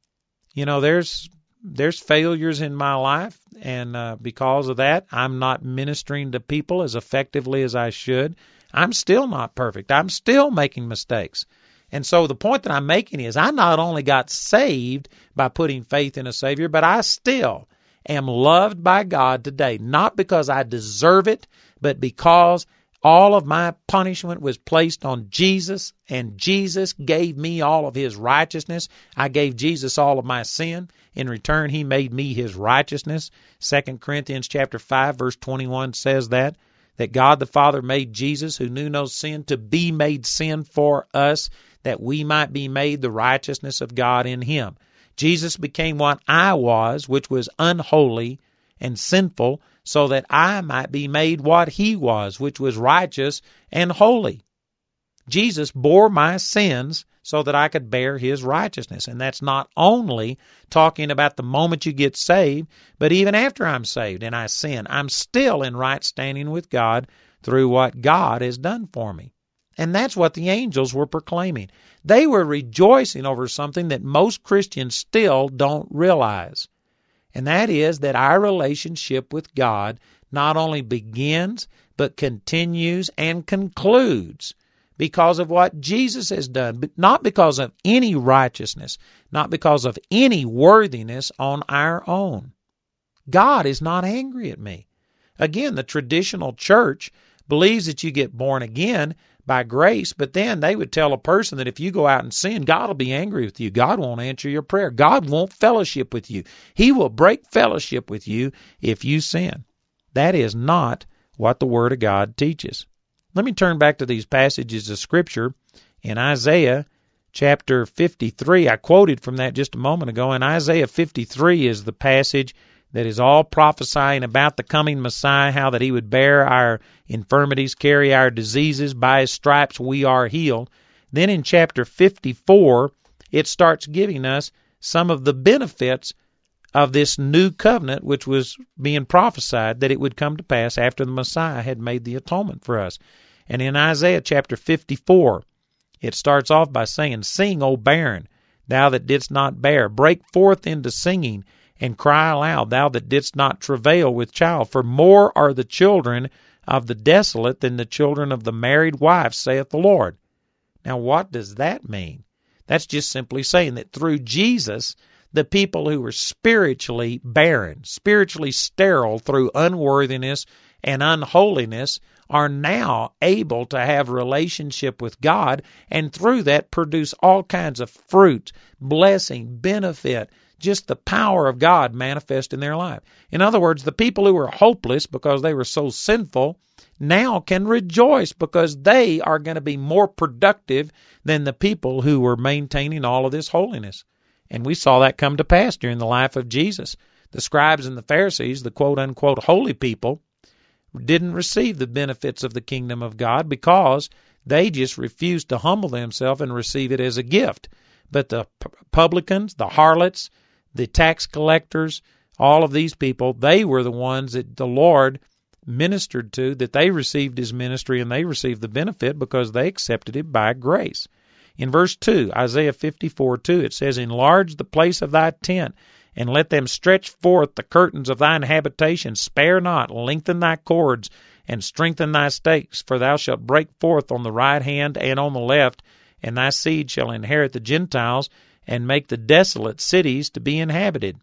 You know, there's failures in my life, and because of that, I'm not ministering to people as effectively as I should. I'm still not perfect. I'm still making mistakes. And so the point that I'm making is I not only got saved by putting faith in a Savior, but I still am loved by God today, not because I deserve it, but because all of my punishment was placed on Jesus, and Jesus gave me all of His righteousness. I gave Jesus all of my sin. In return, He made me His righteousness. 2 Corinthians chapter 5, verse 21 says that God the Father made Jesus, who knew no sin, to be made sin for us, that we might be made the righteousness of God in Him. Jesus became what I was, which was unholy and sinful, so that I might be made what He was, which was righteous and holy. Jesus bore my sins so that I could bear His righteousness. And that's not only talking about the moment you get saved, but even after I'm saved and I sin, I'm still in right standing with God through what God has done for me. And that's what the angels were proclaiming. They were rejoicing over something that most Christians still don't realize. And that is that our relationship with God not only begins, but continues and concludes because of what Jesus has done, but not because of any righteousness, not because of any worthiness on our own. God is not angry at me. Again, the traditional church believes that you get born again by grace, but then they would tell a person that if you go out and sin, God will be angry with you. God won't answer your prayer. God won't fellowship with you. He will break fellowship with you if you sin. That is not what the Word of God teaches. Let me turn back to these passages of Scripture in Isaiah chapter 53. I quoted from that just a moment ago, and Isaiah 53 is the passage that is all prophesying about the coming Messiah, how that He would bear our infirmities, carry our diseases. By His stripes we are healed. Then in chapter 54, it starts giving us some of the benefits of this new covenant which was being prophesied that it would come to pass after the Messiah had made the atonement for us. And in Isaiah chapter 54, it starts off by saying, "Sing, O barren, thou that didst not bear. Break forth into singing, and cry aloud, thou that didst not travail with child. For more are the children of the desolate than the children of the married wife, saith the Lord. Now what does that mean? That's just simply saying that through Jesus, the people who were spiritually barren, spiritually sterile through unworthiness and unholiness, are now able to have relationship with God, and through that produce all kinds of fruit, blessing, benefit, just the power of God manifest in their life. In other words, the people who were hopeless because they were so sinful now can rejoice because they are going to be more productive than the people who were maintaining all of this holiness. And we saw that come to pass during the life of Jesus. The scribes and the Pharisees, the quote-unquote holy people, didn't receive the benefits of the kingdom of God because they just refused to humble themselves and receive it as a gift. But the publicans, the harlots, the tax collectors, all of these people, they were the ones that the Lord ministered to, that they received his ministry and they received the benefit because they accepted it by grace. In verse 2, Isaiah 54:2, it says, enlarge the place of thy tent, and let them stretch forth the curtains of thine habitation. Spare not, lengthen thy cords, and strengthen thy stakes, for thou shalt break forth on the right hand and on the left, and thy seed shall inherit the Gentiles, and make the desolate cities to be inhabited.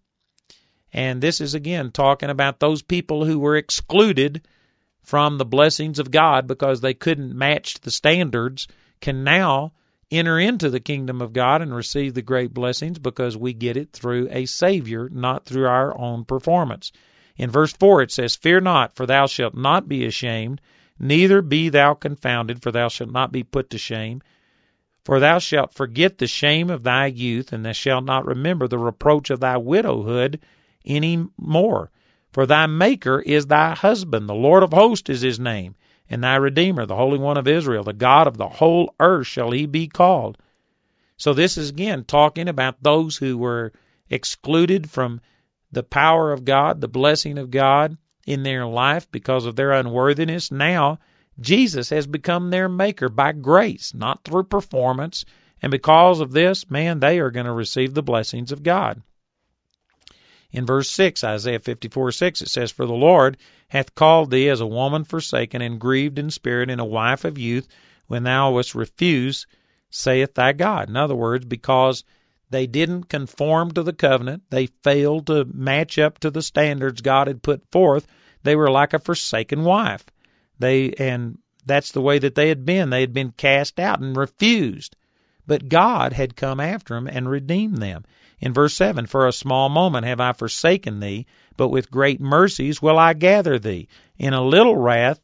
And this is again talking about those people who were excluded from the blessings of God because they couldn't match the standards, can now enter into the kingdom of God and receive the great blessings because we get it through a Savior, not through our own performance. In verse 4 it says, fear not, for thou shalt not be ashamed, neither be thou confounded, for thou shalt not be put to shame. For thou shalt forget the shame of thy youth, and thou shalt not remember the reproach of thy widowhood any more. For thy Maker is thy husband, the Lord of hosts is his name, and thy Redeemer, the Holy One of Israel, the God of the whole earth shall he be called. So this is again talking about those who were excluded from the power of God, the blessing of God in their life because of their unworthiness. Now Jesus has become their Maker by grace, not through performance. And because of this, man, they are going to receive the blessings of God. In verse 6, Isaiah 54:6, it says, for the Lord hath called thee as a woman forsaken and grieved in spirit, and a wife of youth, when thou wast refused, saith thy God. In other words, because they didn't conform to the covenant, they failed to match up to the standards God had put forth, they were like a forsaken wife. And that's the way that they had been. They had been cast out and refused. But God had come after them and redeemed them. In verse 7, for a small moment have I forsaken thee, but with great mercies will I gather thee. In a little wrath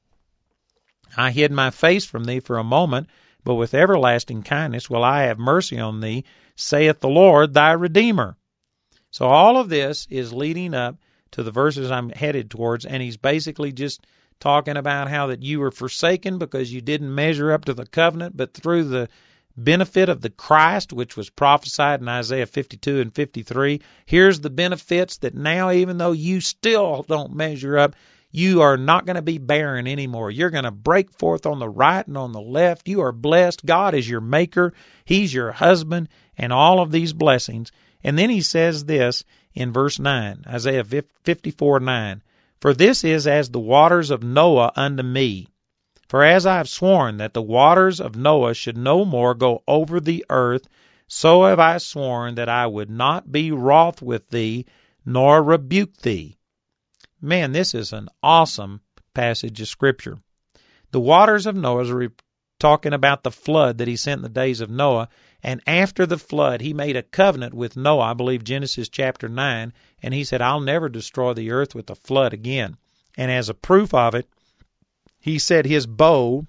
I hid my face from thee for a moment, but with everlasting kindness will I have mercy on thee, saith the Lord thy Redeemer. So all of this is leading up to the verses I'm headed towards, and he's basically just talking about how that you were forsaken because you didn't measure up to the covenant, but through the benefit of the Christ, which was prophesied in Isaiah 52 and 53, here's the benefits that now, even though you still don't measure up, you are not going to be barren anymore. You're going to break forth on the right and on the left. You are blessed. God is your Maker. He's your husband, and all of these blessings. And then he says this in verse 9, Isaiah 54:9, for this is as the waters of Noah unto me. For as I have sworn that the waters of Noah should no more go over the earth, so have I sworn that I would not be wroth with thee, nor rebuke thee. Man, this is an awesome passage of Scripture. The waters of Noah is talking about the flood that he sent in the days of Noah. And after the flood, he made a covenant with Noah, I believe Genesis chapter 9, and he said, I'll never destroy the earth with a flood again. And as a proof of it, he said his bow,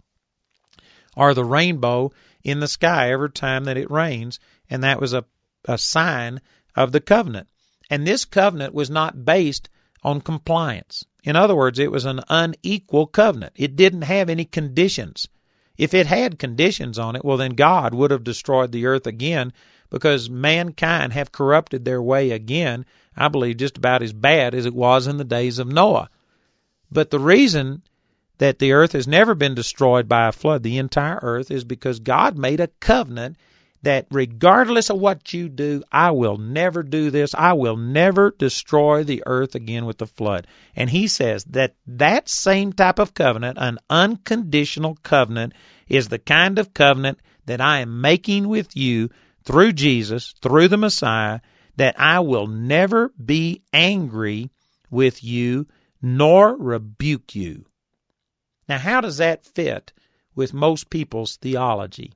or the rainbow, in the sky every time that it rains, and that was a sign of the covenant. And this covenant was not based on compliance. In other words, it was an unequal covenant. It didn't have any conditions. If it had conditions on it, well, then God would have destroyed the earth again, because mankind have corrupted their way again, I believe just about as bad as it was in the days of Noah. But the reason that the earth has never been destroyed by a flood, the entire earth, is because God made a covenant that regardless of what you do, I will never do this. I will never destroy the earth again with the flood. And he says that that same type of covenant, an unconditional covenant, is the kind of covenant that I am making with you through Jesus, through the Messiah, that I will never be angry with you nor rebuke you. Now, how does that fit with most people's theology?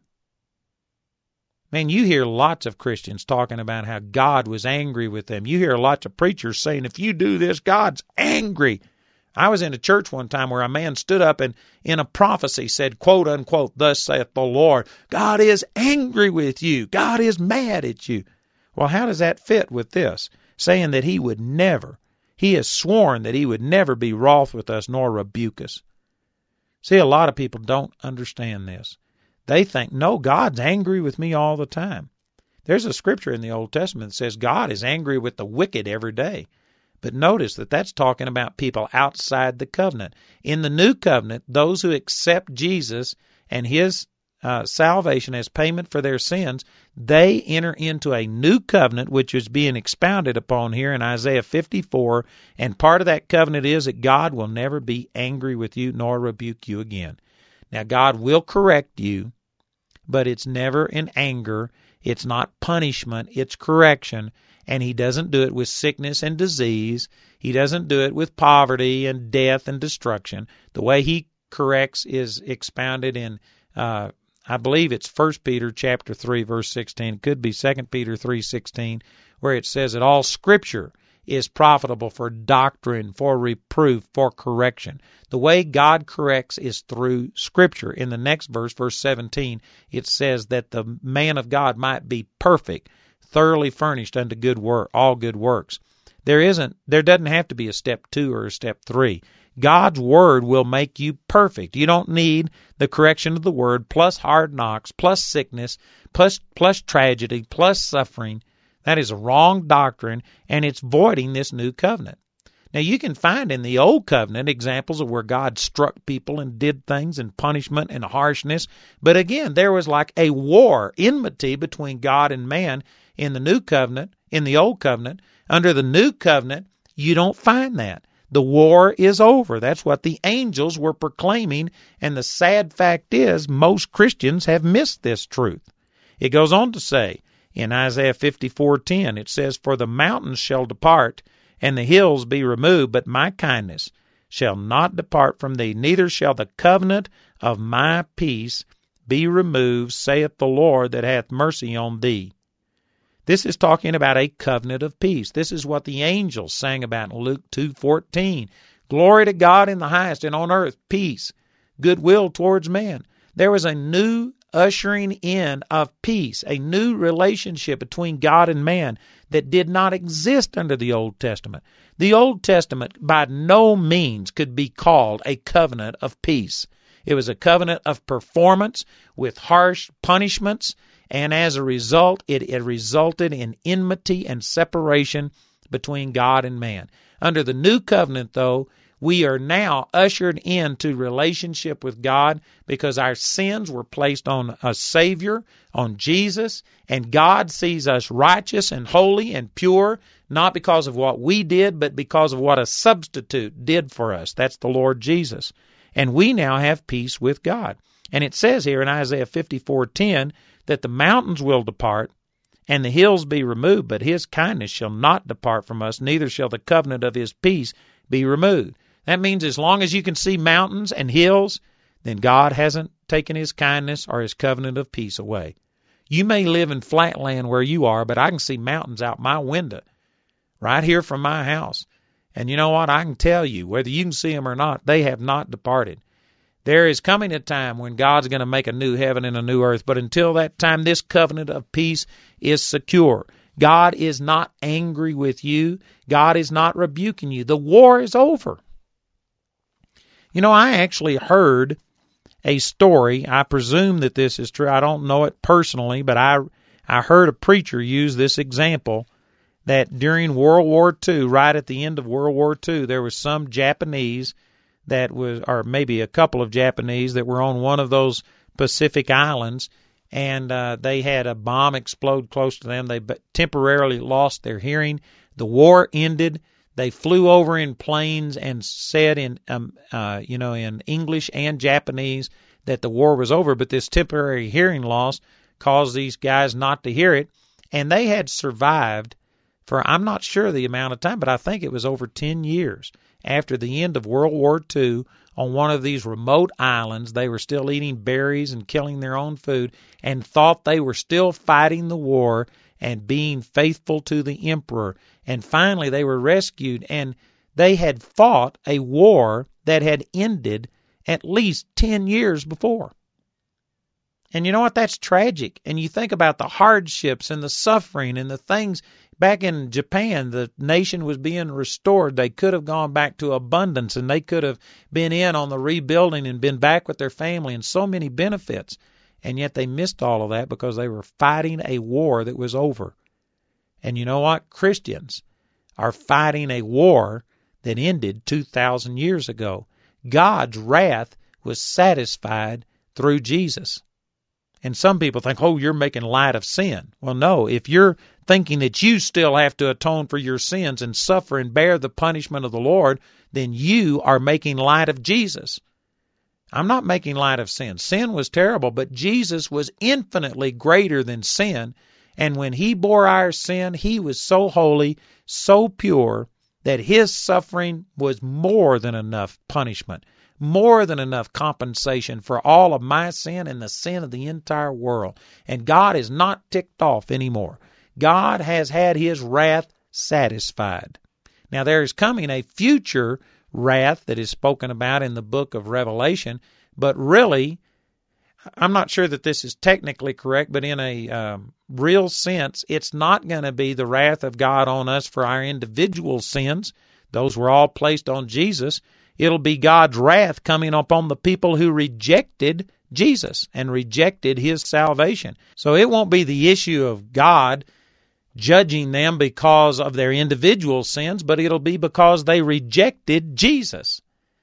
Man, you hear lots of Christians talking about how God was angry with them. You hear lots of preachers saying, if you do this, God's angry. I was in a church one time where a man stood up and in a prophecy said, quote unquote, thus saith the Lord, God is angry with you. God is mad at you. Well, how does that fit with this? Saying that he has sworn that he would never be wroth with us nor rebuke us. See, a lot of people don't understand this. They think, no, God's angry with me all the time. There's a scripture in the Old Testament that says God is angry with the wicked every day. But notice that that's talking about people outside the covenant. In the new covenant, those who accept Jesus and his salvation as payment for their sins, they enter into a new covenant, which is being expounded upon here in Isaiah 54. And part of that covenant is that God will never be angry with you nor rebuke you again. Now, God will correct you, but it's never in anger. It's not punishment. It's correction. And he doesn't do it with sickness and disease. He doesn't do it with poverty and death and destruction. The way he corrects is expounded in, I believe it's 1 Peter chapter 3, verse 16. It could be 2 Peter 3:16, where it says that all Scripture is profitable for doctrine, for reproof, for correction. The way God corrects is through Scripture. In the next verse, verse 17, it says that the man of God might be perfect, thoroughly furnished unto good work, all good works. There doesn't have to be a step 2 or a step 3. God's word will make you perfect. You don't need the correction of the word plus hard knocks, plus sickness, plus tragedy, plus suffering. That is a wrong doctrine, and it's voiding this new covenant. Now, you can find in the old covenant examples of where God struck people and did things and punishment and harshness. But again, there was like a war, enmity between God and man in the new covenant, in the old covenant. Under the new covenant, you don't find that. The war is over. That's what the angels were proclaiming, and the sad fact is most Christians have missed this truth. It goes on to say in Isaiah 54:10, it says, for the mountains shall depart, and the hills be removed, but my kindness shall not depart from thee, neither shall the covenant of my peace be removed, saith the Lord that hath mercy on thee. This is talking about a covenant of peace. This is what the angels sang about in Luke 2:14. Glory to God in the highest, and on earth peace, goodwill towards men. There was a new ushering in of peace, a new relationship between God and man that did not exist under the Old Testament. The Old Testament by no means could be called a covenant of peace. It was a covenant of performance with harsh punishments, and as a result, it resulted in enmity and separation between God and man. Under the new covenant, though, we are now ushered into relationship with God because our sins were placed on a Savior, on Jesus, and God sees us righteous and holy and pure, not because of what we did, but because of what a substitute did for us. That's the Lord Jesus. And we now have peace with God. And it says here in Isaiah 54:10 that the mountains will depart and the hills be removed, but his kindness shall not depart from us, neither shall the covenant of his peace be removed. That means as long as you can see mountains and hills, then God hasn't taken his kindness or his covenant of peace away. You may live in flat land where you are, but I can see mountains out my window right here from my house. And you know what? I can tell you, whether you can see them or not, they have not departed. There is coming a time when God's going to make a new heaven and a new earth, but until that time, this covenant of peace is secure. God is not angry with you. God is not rebuking you. The war is over. You know, I actually heard a story. I presume that this is true. I don't know it personally, but I heard a preacher use this example that during World War II, right at the end of World War II, there was some Japanese that was, or maybe a couple of Japanese that were on one of those Pacific islands, and they had a bomb explode close to them. They temporarily lost their hearing. The war ended. They flew over in planes and said in in English and Japanese that the war was over, but this temporary hearing loss caused these guys not to hear it, and they had survived for, I'm not sure the amount of time, but I think it was over 10 years after the end of World War II on one of these remote islands. They were still eating berries and killing their own food and thought they were still fighting the war and being faithful to the emperor. And finally they were rescued, and they had fought a war that had ended at least 10 years before. And you know what? That's tragic. And you think about the hardships and the suffering and the things. Back in Japan, the nation was being restored. They could have gone back to abundance, and they could have been in on the rebuilding and been back with their family and so many benefits. And yet they missed all of that because they were fighting a war that was over. And you know what? Christians are fighting a war that ended 2,000 years ago. God's wrath was satisfied through Jesus. And some people think, oh, you're making light of sin. Well, no, if you're thinking that you still have to atone for your sins and suffer and bear the punishment of the Lord, then you are making light of Jesus. I'm not making light of sin. Sin was terrible, but Jesus was infinitely greater than sin. And when he bore our sin, he was so holy, so pure, that his suffering was more than enough punishment, more than enough compensation for all of my sin and the sin of the entire world. And God is not ticked off anymore. God has had his wrath satisfied. Now there is coming a future wrath that is spoken about in the book of Revelation, but really, I'm not sure that this is technically correct, but in a real sense, it's not going to be the wrath of God on us for our individual sins. Those were all placed on Jesus. It'll be God's wrath coming upon the people who rejected Jesus and rejected his salvation. So it won't be the issue of God judging them because of their individual sins, but it'll be because they rejected Jesus.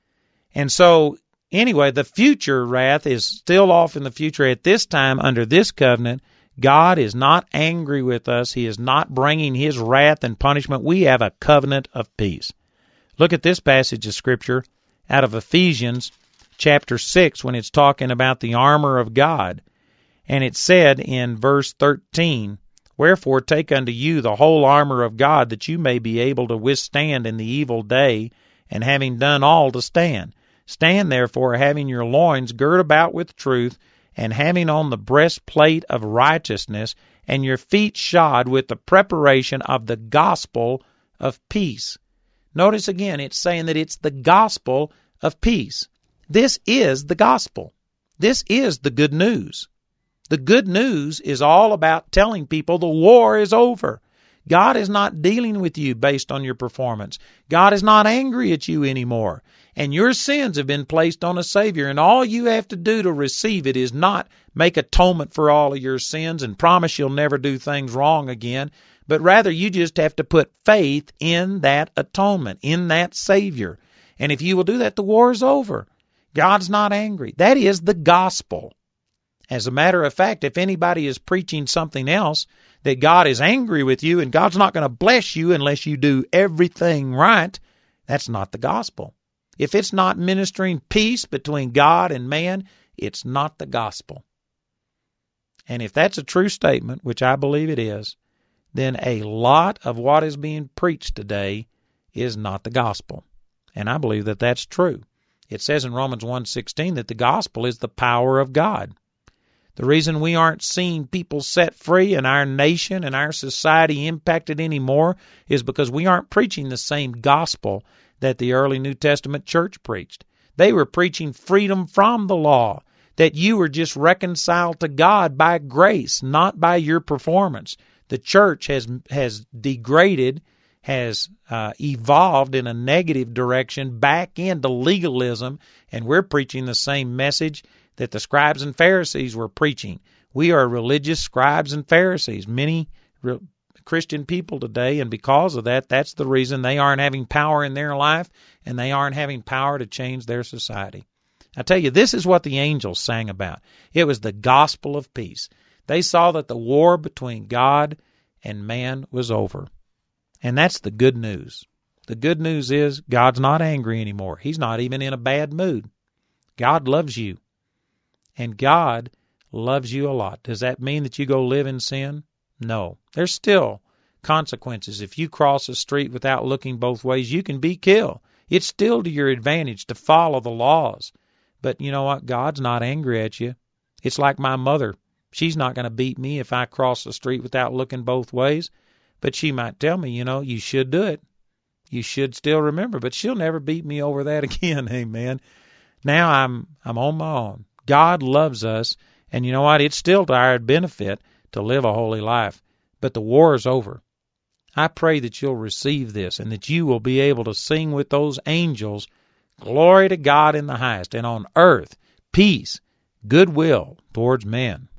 And so, anyway, the future wrath is still off in the future. At this time, under this covenant, God is not angry with us. He is not bringing his wrath and punishment. We have a covenant of peace. Look at this passage of Scripture out of Ephesians chapter 6 when it's talking about the armor of God. And it said in verse 13, "Wherefore take unto you the whole armor of God, that you may be able to withstand in the evil day, and having done all to stand. Stand therefore, having your loins girt about with truth, and having on the breastplate of righteousness, and your feet shod with the preparation of the gospel of peace." Notice again, it's saying that it's the gospel of peace. This is the gospel. This is the good news. The good news is all about telling people the war is over. God is not dealing with you based on your performance. God is not angry at you anymore. And your sins have been placed on a Savior, and all you have to do to receive it is not make atonement for all of your sins and promise you'll never do things wrong again, but rather you just have to put faith in that atonement, in that Savior. And if you will do that, the war is over. God's not angry. That is the gospel. As a matter of fact, if anybody is preaching something else, that God is angry with you and God's not going to bless you unless you do everything right, that's not the gospel. If it's not ministering peace between God and man, it's not the gospel. And if that's a true statement, which I believe it is, then a lot of what is being preached today is not the gospel. And I believe that that's true. It says in Romans 1:16 that the gospel is the power of God. The reason we aren't seeing people set free and our nation and our society impacted anymore is because we aren't preaching the same gospel that the early New Testament church preached. They were preaching freedom from the law, that you were just reconciled to God by grace, not by your performance. The church has degraded, has evolved in a negative direction back into legalism, and we're preaching the same message that the scribes and Pharisees were preaching. We are religious scribes and Pharisees, many Christian people today, and because of that, that's the reason they aren't having power in their life, and they aren't having power to change their society. I tell you, this is what the angels sang about. It was the gospel of peace. They saw that the war between God and man was over. And that's the good news. The good news is God's not angry anymore. He's not even in a bad mood. God loves you. And God loves you a lot. Does that mean that you go live in sin? No. There's still consequences. If you cross a street without looking both ways, you can be killed. It's still to your advantage to follow the laws. But you know what? God's not angry at you. It's like my mother. She's not going to beat me if I cross the street without looking both ways. But she might tell me, you should do it. You should still remember. But she'll never beat me over that again. Amen. Now I'm on my own. God loves us. And you know what? It's still to our benefit to live a holy life. But the war is over. I pray that you'll receive this and that you will be able to sing with those angels, glory to God in the highest, and on earth, peace, goodwill towards men.